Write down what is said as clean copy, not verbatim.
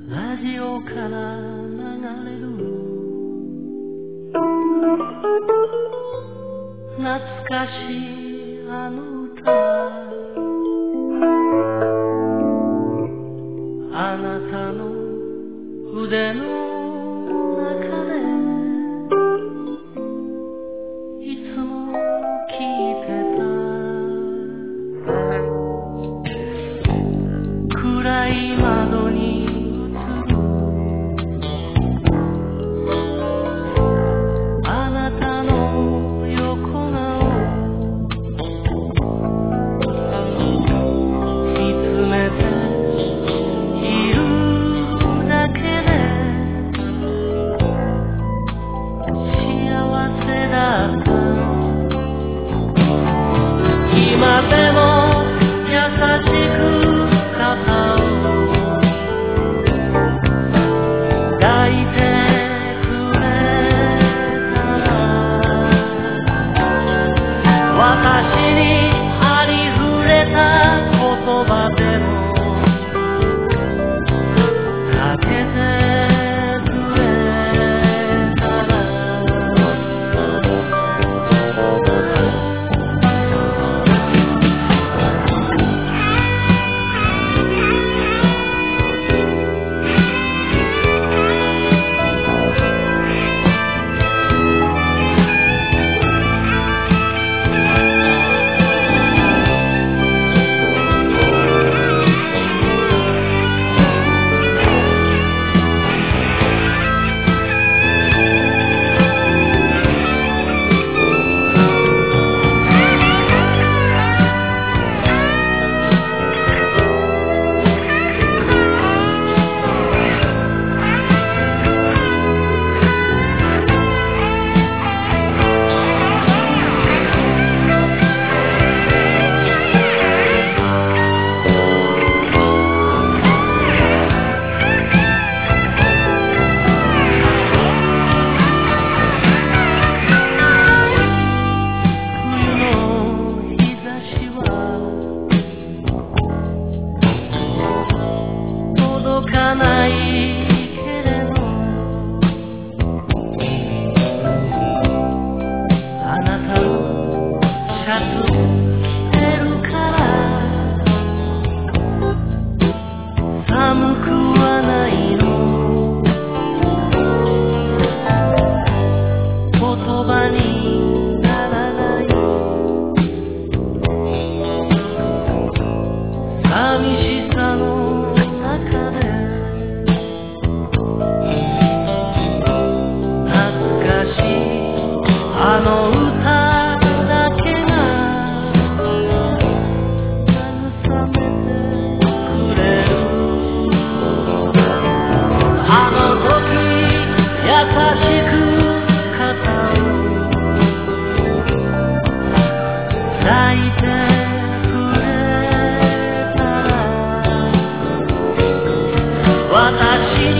ラジオから流れる懐かしいあの歌、あなたの腕の中でいつも聴いてた。暗い窓に映るあなたの横顔、見つめているだけで幸せだった。今でも優しく肩を抱いてくれたら、私にありふれた言葉でもかけてくれたら、届かないけれどあなたのシャツ着てるから寒くはないの。言葉にならない寂しさの中で懐かしいあの歌だけが慰めてくれる。あの時優しく肩を抱いてくれたら、私